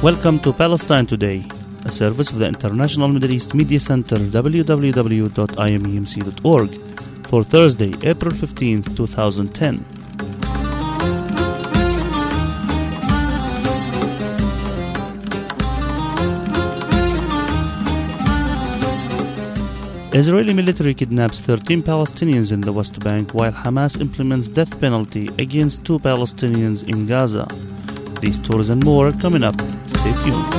Welcome to Palestine Today, a service of the International Middle East Media Center, www.imemc.org, for Thursday, April 15th, 2010. Israeli military kidnaps 13 Palestinians in the West Bank while Hamas implements death penalty against 2 Palestinians in Gaza. These stories and more are coming up. Stay tuned.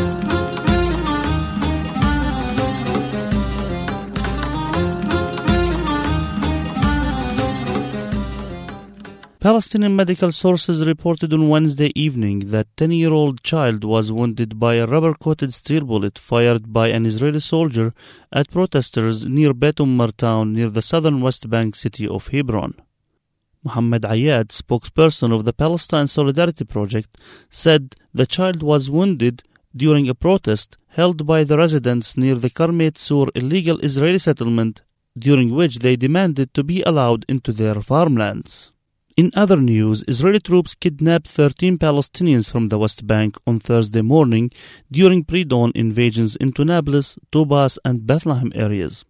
Palestinian medical sources reported on Wednesday evening that 10-year-old child was wounded by a rubber-coated steel bullet fired by an Israeli soldier at protesters near Beit Ummar town near the southern West Bank city of Hebron. Mohammed Ayad, spokesperson of the Palestine Solidarity Project, said the child was wounded during a protest held by the residents near the Karmet Sur illegal Israeli settlement, during which they demanded to be allowed into their farmlands. In other news, Israeli troops kidnapped 13 Palestinians from the West Bank on Thursday morning during pre-dawn invasions into Nablus, Tubas, and Bethlehem areas.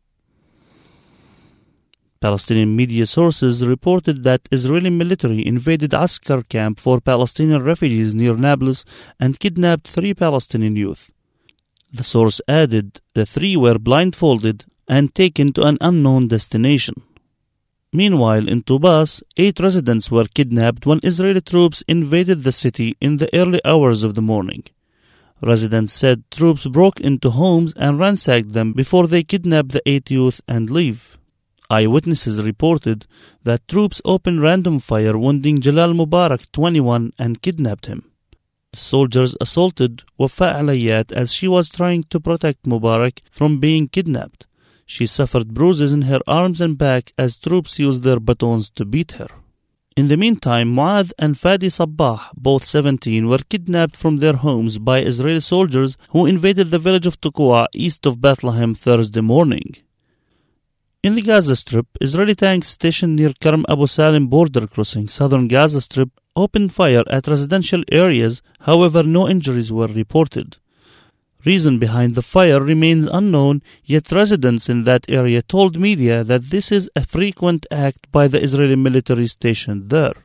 Palestinian media sources reported that Israeli military invaded Askar camp for Palestinian refugees near Nablus and kidnapped 3 Palestinian youth. The source added the 3 were blindfolded and taken to an unknown destination. Meanwhile, in Tubas, 8 residents were kidnapped when Israeli troops invaded the city in the early hours of the morning. Residents said troops broke into homes and ransacked them before they kidnapped the 8 youth and leave. Eyewitnesses reported that troops opened random fire, wounding Jalal Mubarak, 21, and kidnapped him. The soldiers assaulted Wafa Alayat as she was trying to protect Mubarak from being kidnapped. She suffered bruises in her arms and back as troops used their batons to beat her. In the meantime, Muad and Fadi Sabbah, both 17, were kidnapped from their homes by Israeli soldiers who invaded the village of Tuqwa east of Bethlehem Thursday morning. In the Gaza Strip, Israeli tanks stationed near Karm Abu Salim border crossing, southern Gaza Strip, opened fire at residential areas. However, no injuries were reported. Reason behind the fire remains unknown, yet residents in that area told media that this is a frequent act by the Israeli military stationed there.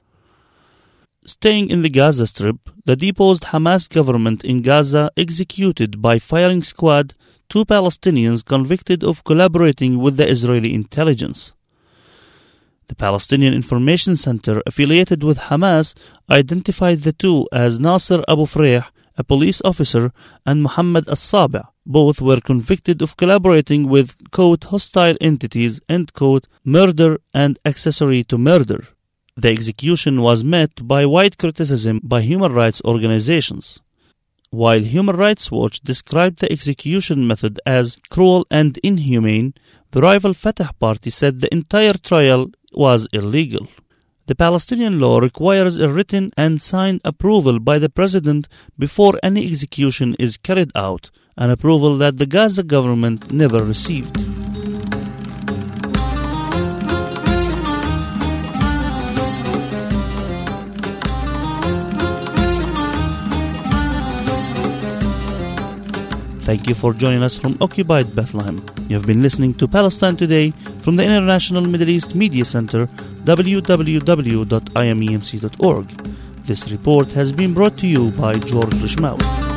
Staying in the Gaza Strip, the deposed Hamas government in Gaza executed by firing squad 2 Palestinians convicted of collaborating with the Israeli intelligence. The Palestinian Information Center affiliated with Hamas identified the 2 as Nasser Abu Freih, a police officer, and Muhammad As-Sabi'. Both were convicted of collaborating with, quote, hostile entities, end quote, murder and accessory to murder. The execution was met by wide criticism by human rights organizations. While Human Rights Watch described the execution method as cruel and inhumane, the rival Fatah party said the entire trial was illegal. The Palestinian law requires a written and signed approval by the president before any execution is carried out, an approval that the Gaza government never received. Thank you for joining us from occupied Bethlehem. You have been listening to Palestine Today from the International Middle East Media Center, www.imemc.org. This report has been brought to you by George Rishmawi.